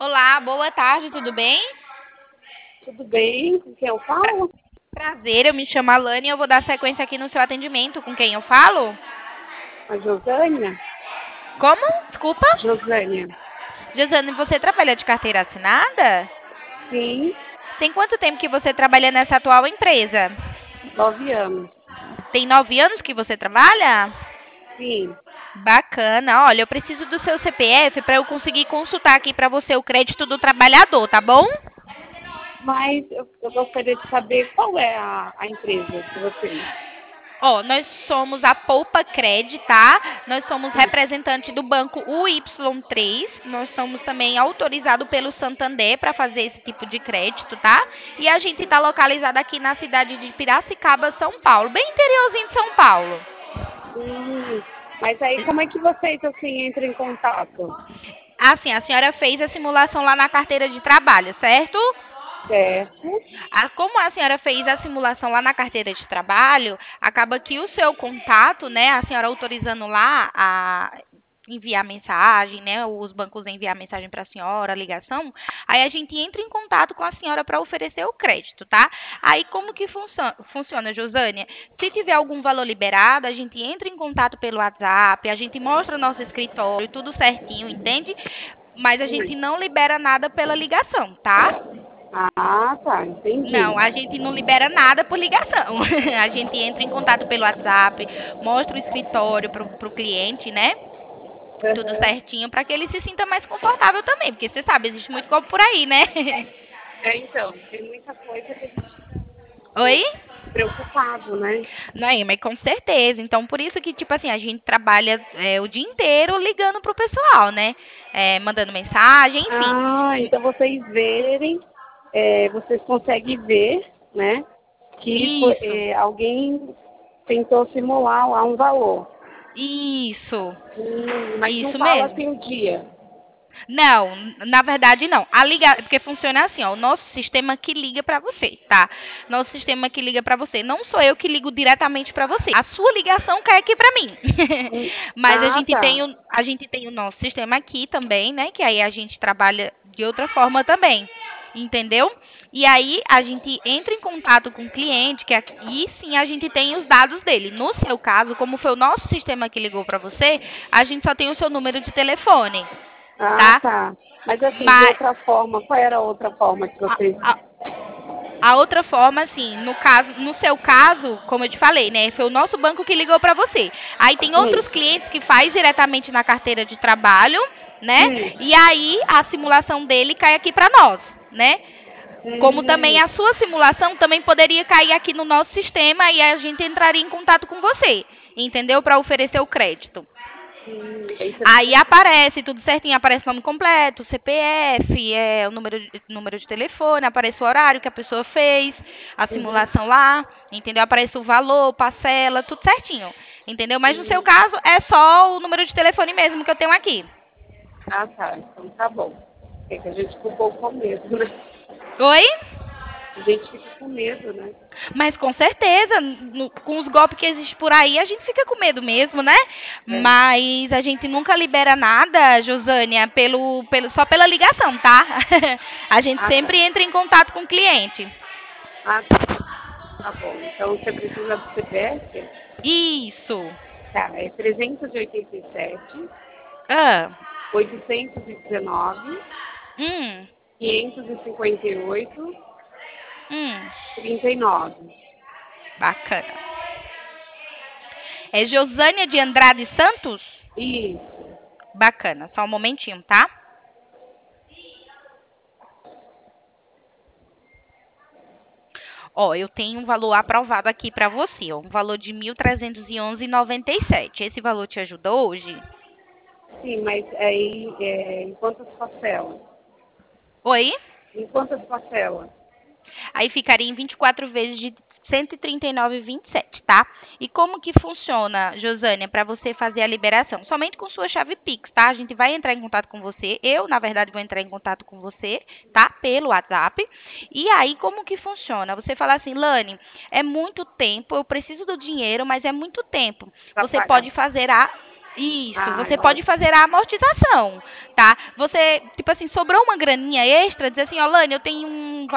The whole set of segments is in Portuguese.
Olá, boa tarde, tudo bem? Tudo bem? Com quem eu Pra- falo? Prazer, eu me chamo Alane e eu vou dar sequência aqui no seu atendimento. Com quem eu falo? A Josânia? Como? Desculpa? Josânia. Josane, você trabalha de carteira assinada? Sim, Tem quanto tempo que você trabalha nessa atual empresa? 9 anos. Tem 9 anos que você trabalha? Sim, Bacana. Olha, eu preciso do seu CPF para eu conseguir consultar aqui para você o crédito do trabalhador, tá bom? mas eu gostaria de saber qual é a empresa de vocês. Ó, nós somos a Poupa Cred, tá? Nós somos Sim. representante do banco UY3. Nós somos também autorizados pelo Santander para fazer esse tipo de crédito, tá? E a gente está localizado aqui na cidade de Piracicaba, São Paulo, bem interiorzinho de São Paulo. Mas aí como é que vocês assim entram em contato? Assim, a senhora fez a simulação lá na carteira de trabalho, certo? Certo? Como a senhora fez a simulação lá na carteira de trabalho, acaba que o seu contato, né, a senhora autorizando lá a enviar mensagem, né, os bancos enviar mensagem para a senhora, a ligação, aí a gente entra em contato com a senhora para oferecer o crédito, tá? Aí como que funciona, Josânia? Se tiver algum valor liberado, a gente entra em contato pelo WhatsApp, a gente mostra o nosso escritório, tudo certinho, entende? Mas a gente Sim. não libera nada pela ligação, tá? Ah, tá, entendi. Não, a gente não libera nada por ligação. A gente entra em contato pelo WhatsApp, mostra o escritório para o cliente, né? Tudo Aham. certinho para que ele se sinta mais confortável também, porque você sabe, existe muito golpe por aí, né? É, então, tem muita coisa que a gente Oi? ficou preocupado, né? Não, mas com certeza. Então, por isso que, tipo assim, a gente trabalha o dia inteiro ligando pro pessoal, né? Mandando mensagem, enfim. Ah, então vocês conseguem ver, né? Que foi, Isso, alguém tentou simular lá um valor. isso, Mas não isso fala mesmo. assim o dia. Não, na verdade não. Porque funciona assim, ó, o nosso sistema que liga para você, tá? Nosso sistema que liga para você. Não sou eu que ligo diretamente para você. A sua ligação cai aqui para mim. Hum. Mas Ah, tá. a gente tem o nosso sistema aqui também, né? Que aí a gente trabalha de outra forma também. Entendeu? E aí a gente entra em contato com o cliente, que aqui sim a gente tem os dados dele. No seu caso, como foi o nosso sistema que ligou para você, a gente só tem o seu número de telefone, Ah, tá? tá. Mas assim, de Mas outra forma, qual era a outra forma que a, vocês. a- a outra forma, assim, no caso, no seu caso, como eu te falei, né, foi o nosso banco que ligou para você. Aí tem outros Hum, clientes que faz diretamente na carteira de trabalho, né? hum, E aí a simulação dele cai aqui para nós, né? Como também hum, a sua simulação também poderia cair aqui no nosso sistema e a gente entraria em contato com você, entendeu? Para oferecer o crédito. Aí interessante. aparece tudo certinho, aparece o nome completo, CPF, o número de telefone, aparece o horário que a pessoa fez, a Uhum. simulação lá, entendeu? Aparece o valor, parcela, tudo certinho, entendeu? Mas no seu Hum. caso é só o número de telefone mesmo que eu tenho aqui. Ah, tá. Então tá bom. É que a gente ficou um pouco com medo, né? Oi? A gente fica com medo, né? Mas com certeza, com os golpes que existem por aí, a gente fica com medo mesmo, né? É. Mas a gente nunca libera nada, Josânia, só pela ligação, tá? A gente Ah, tá. sempre entra em contato com o cliente. Ah, tá. Tá bom. Então você precisa do CPF? Isso. Tá, é 387, Ah, 819, hum, 558, hum, 39. bacana. É Josânia de Andrade Santos? Isso. Bacana, só um momentinho, tá? Ó, eu tenho um valor aprovado aqui para você, ó, um valor de 1.311,97. Esse valor te ajudou hoje? Sim, mas aí em quantas parcelas? Oi? Em quantas parcelas? Aí ficaria em 24 vezes de 139,27, tá? E como que funciona, Josânia, para você fazer a liberação? Somente com sua chave Pix, tá? A gente vai entrar em contato com você. Eu, na verdade, vou entrar em contato com você, tá? Pelo WhatsApp. E aí, como que funciona? Você fala assim, Lane, é muito tempo, eu preciso do dinheiro, mas é muito tempo. Para Você pagar. pode fazer a Isso, Ah, você pode fazer a amortização, tá? Você, tipo assim, sobrou uma graninha extra, diz assim, ó, Lani, eu tenho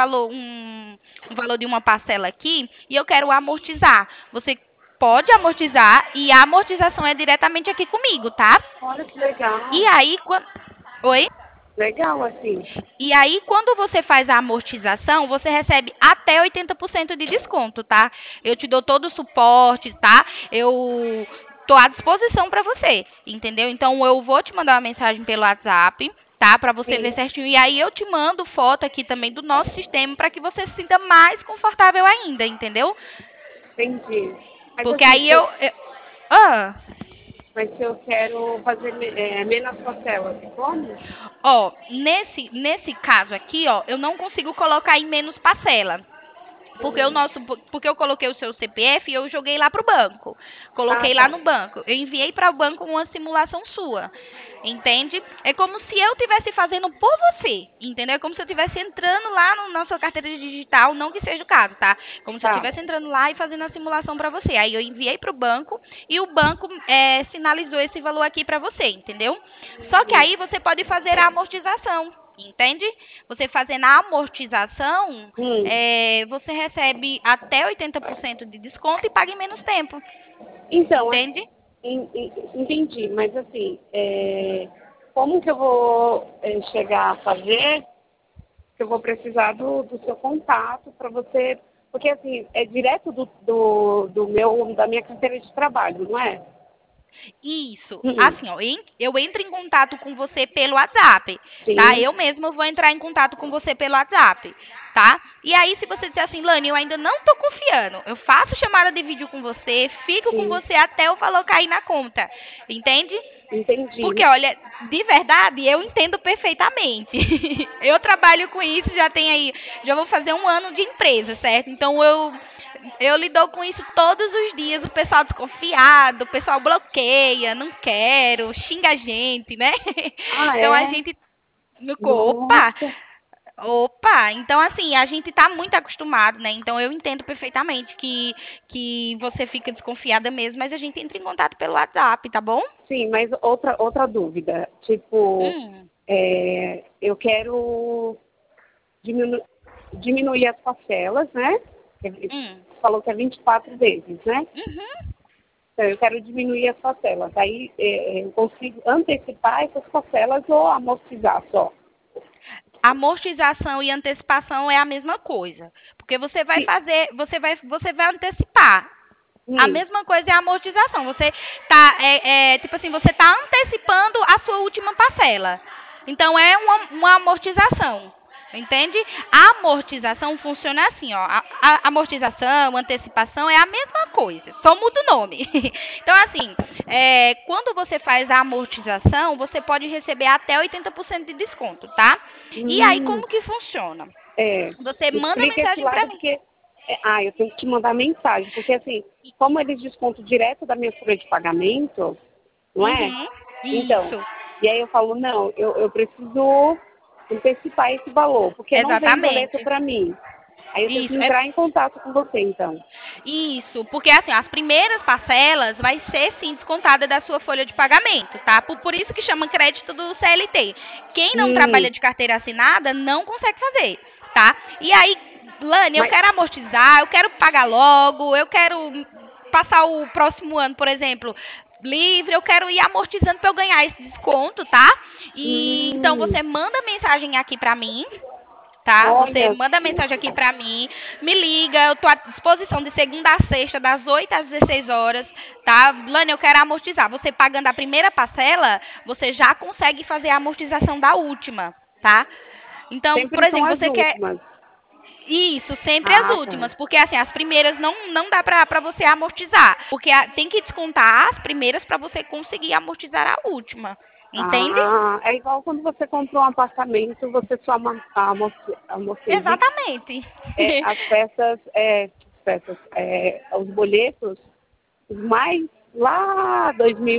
um valor de uma parcela aqui e eu quero amortizar. Você pode amortizar e a amortização é diretamente aqui comigo, tá? olha que E legal. aí, quando... Oi? Legal, assim. E aí, quando você faz a amortização, você recebe até 80% de desconto, tá? Eu te dou todo o suporte, tá? Eu tô à disposição para você, entendeu? Então, eu vou te mandar uma mensagem pelo WhatsApp, tá? Para você ver Sim, certinho. E aí, eu te mando foto aqui também do nosso sistema para que você se sinta mais confortável ainda, entendeu? entendi. Mas Porque assim, aí Ah, se eu quero fazer menos parcelas, como? ó, nesse caso aqui, ó, eu não consigo colocar em menos parcela. Porque eu coloquei o seu CPF e eu joguei lá pro banco. Ah, Coloquei lá tá. no banco. Eu enviei para o banco uma simulação sua. Entende? É como se eu estivesse fazendo por você. Entendeu? É como se eu estivesse entrando lá na sua carteira digital, não que seja o caso, tá? Como se eu Tá. estivesse entrando lá e fazendo a simulação para você. Aí eu enviei para o banco e o banco sinalizou esse valor aqui para você, entendeu? Só que aí você pode fazer a amortização. Entende? Você fazendo a amortização, Hum. você recebe até 80% de desconto e paga em menos tempo. Então, Entende? entendi, mas assim, como que eu vou chegar a fazer? Que eu vou precisar do seu contato para você, porque assim, é direto da minha carteira de trabalho, não é? Isso. Hum, Assim, ó, eu entro em contato com você pelo WhatsApp, tá? sim, Eu mesma vou entrar em contato com você pelo WhatsApp, tá? E aí, se você disser assim, Lani, eu ainda não tô confiando, eu faço chamada de vídeo com você, fico com sim, você até o valor cair na conta, entende? Porque, entendi. olha, de verdade, eu entendo perfeitamente. Eu trabalho com isso, já tem aí, já vou fazer um ano de empresa, certo? Então eu lido com isso todos os dias. O pessoal desconfiado, o pessoal bloqueia, não quero, xinga a gente, né? Ah, Então a é? gente, opa, Nossa, opa. Então assim, a gente tá muito acostumado, né? Então eu entendo perfeitamente que você fica desconfiada mesmo, mas a gente entra em contato pelo WhatsApp, tá bom? sim, mas outra dúvida, tipo, Hum, eu quero diminu diminuir as parcelas, né? Ele hum. falou que é 24 vezes, né? Uhum. Então, eu quero diminuir as parcelas. Aí eu consigo antecipar essas parcelas ou amortizar só. Amortização e antecipação é a mesma coisa, porque você vai Sim. fazer, você vai antecipar. A Hum, mesma coisa é a amortização. Você tá, tipo assim, você tá antecipando a sua última parcela. Então é uma amortização. Entende? A amortização funciona assim, ó. A amortização, antecipação é a mesma coisa, só muda o nome. Então, assim, quando você faz a amortização, você pode receber até 80% de desconto, tá? E aí, hum, como que funciona? é. Você manda Explica esse mensagem pra lado mim. porque eu tenho que te mandar mensagem, porque assim, como eles descontam direto da minha folha de pagamento, não é? Uhum, Então, isso. e aí eu falo, não, eu preciso antecipar esse valor, porque não vem boleto Exatamente. para mim. Aí eu tenho que Isso, entrar em contato com você, então. isso, porque assim, as primeiras parcelas vai ser sim descontada da sua folha de pagamento, tá? Por isso que chama crédito do CLT. Quem não Hum, trabalha de carteira assinada não consegue fazer, tá? E aí, Lani, eu mas, quero amortizar, eu quero pagar logo, eu quero passar o próximo ano, por exemplo, livre, eu quero ir amortizando para eu ganhar esse desconto, tá? E então hum, você manda mensagem aqui para mim, tá? Você olha, manda mensagem aqui pra mim, me liga, eu tô à disposição de segunda a sexta, das 8 às 16 horas, tá? Lani, eu quero amortizar. Você pagando a primeira parcela, você já consegue fazer a amortização da última, tá? Então, por sempre são exemplo, as você quer últimas. isso, sempre as Ah, tá. últimas, porque assim, as primeiras não dá pra você amortizar, porque tem que descontar as primeiras pra você conseguir amortizar a última, entende? Ah, é igual quando você comprou um apartamento, você só amortiza Exatamente. os boletos, os mais lá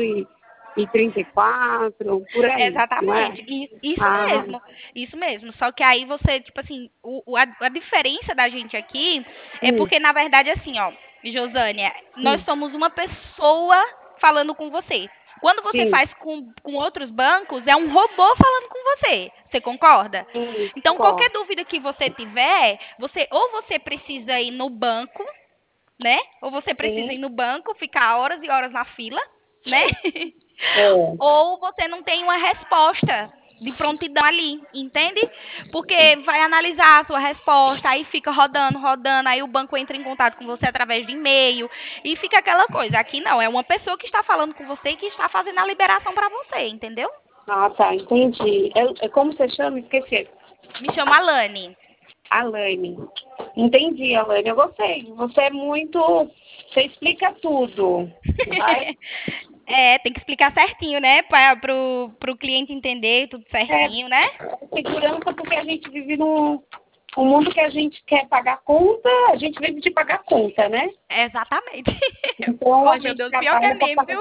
2034, por aí, não é? Exatamente. Isso Ah, mesmo. Isso mesmo. Só que aí você, tipo assim, a diferença da gente aqui é hum, porque, na verdade, assim, ó, Josânia, nós hum, somos uma pessoa falando com você. Quando você Sim, faz com outros bancos, é um robô falando com você. Você concorda? Então, qualquer concordo. dúvida que você tiver, você precisa ir no banco, né? Ou você precisa ir Sim, no banco, ficar horas e horas na fila, né? é. Ou você não tem uma resposta de prontidão ali, entende? Porque vai analisar a sua resposta, aí fica rodando, rodando, aí o banco entra em contato com você através de e-mail e fica aquela coisa. Aqui não, é uma pessoa que está falando com você e que está fazendo a liberação para você, entendeu? Ah, tá, entendi. Como você chama? Esqueci. Me chama Alane. Alaine. Entendi, Alaine. Eu gostei. Você é muito. Você explica tudo. Vai. É, tem que explicar certinho, né? Para pro cliente entender tudo É certinho, né? segurança porque a gente vive num um mundo que a gente quer pagar conta, a gente vive de pagar conta, né? Exatamente. Então a Oh, meu gente Deus, pior que é trabalha para mesmo, pagar, viu?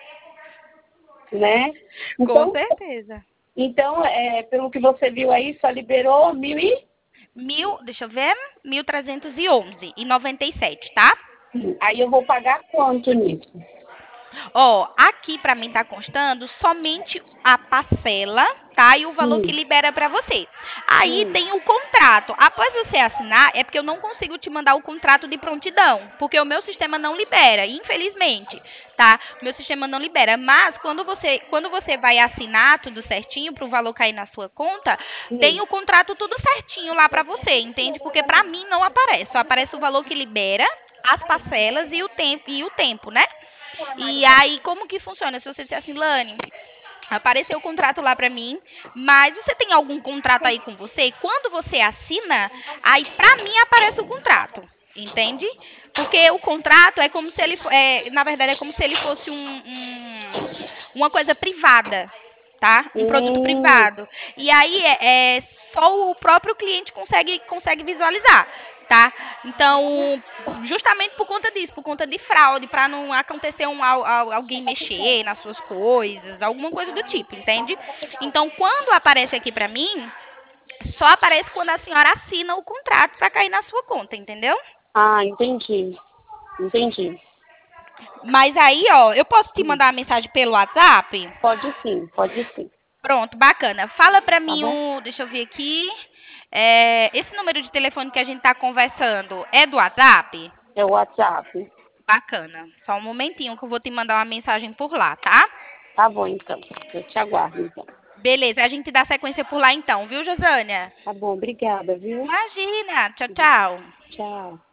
né? Com Então, certeza. pelo que você viu aí, só liberou mil e. Deixa eu ver, 1.311,97, tá? Aí eu vou pagar quanto nisso? Ó, aqui para mim tá constando somente a parcela, tá? E o valor que Sim, libera para você. Aí sim. tem o contrato. Após você assinar, é porque eu não consigo te mandar o contrato de prontidão, porque o meu sistema não libera, infelizmente, tá? O meu sistema não libera, mas quando você vai assinar tudo certinho para o valor cair na sua conta, tem Sim. o contrato tudo certinho lá para você, entende? Porque para mim não aparece, só aparece o valor que libera, as parcelas e o tempo, né? E aí, como que funciona? Se você disser assim, Lane, apareceu o contrato lá pra mim, mas você tem algum contrato aí com você? Quando você assina, aí pra mim aparece o contrato, entende? Porque o contrato é como se na verdade, é como se ele fosse uma coisa privada, tá? Um produto Hum, privado. E aí só o próprio cliente consegue visualizar, tá? Então, justamente por conta disso, por conta de fraude, para não acontecer alguém mexer nas suas coisas, alguma coisa do tipo, entende? Então, quando aparece aqui para mim, só aparece quando a senhora assina o contrato para cair na sua conta, entendeu? entendi. Entendi. Mas aí, ó, eu posso te mandar uma mensagem pelo WhatsApp? Pode sim, pode sim. Pronto, bacana. Fala pra Tá mim bom? deixa eu ver aqui. Esse número de telefone que a gente tá conversando é do WhatsApp? É o WhatsApp. Bacana. Só um momentinho que eu vou te mandar uma mensagem por lá, tá? Tá bom, então. Eu te aguardo, então. Beleza, a gente dá sequência por lá então, viu, Josânia? Tá bom, obrigada, viu? Imagina. Tchau, tchau. Tchau.